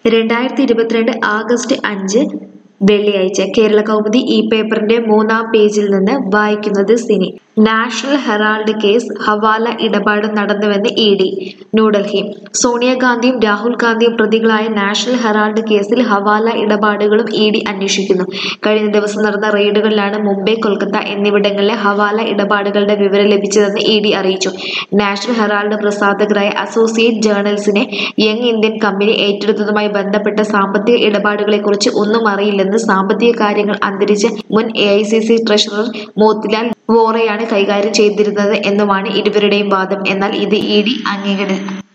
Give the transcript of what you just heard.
2022 August 5 വെള്ളിയാഴ്ച കേരള കൗമുദി ഈ പേപ്പറിന്റെ 3-ാം പേജിൽ നിന്ന് വായിക്കുന്നത് Sini. National Herald case hawala ഇടപാട് നടന്നുവെന്ന് ഇ.ഡി. ന്യൂഡൽഹി. സോണിയാഗാന്ധിയും രാഹുൽ ഗാന്ധിയും പ്രതികളായ നാഷണൽ ഹെറാൾഡ് കേസിൽ ഹവാല ഇടപാടുകളും ഇ.ഡി. അന്വേഷിക്കുന്നു. കഴിഞ്ഞ ദിവസം നടന്ന റെയ്ഡുകളിലാണ് മുംബൈ, കൊൽക്കത്ത എന്നിവിടങ്ങളിലെ ഹവാല ഇടപാടുകളുടെ വിവരം ലഭിച്ചതെന്ന് ഇ.ഡി. അറിയിച്ചു. നാഷണൽ ഹെറാൾഡ് പ്രസാധകരായ അസോസിയേറ്റ് ജേർണൽസിനെ യങ് ഇന്ത്യൻ കമ്പനി ഏറ്റെടുത്തതുമായി ബന്ധപ്പെട്ട സാമ്പത്തിക ഇടപാടുകളെക്കുറിച്ച് ഒന്നും അറിയില്ലെന്ന് സാമ്പത്തിക കാര്യങ്ങൾ അന്തരിച്ച മുൻ എ.ഐ.സി.സി ട്രഷറർ മോത്തിലാൽ വോറയാണ് കൈകാര്യം ചെയ്തിരുന്നത് എന്നുമാണ് ഇരുവരുടെയും വാദം. എന്നാൽ ഇത് ഇ.ഡി. അംഗീകരിച്ചില്ല.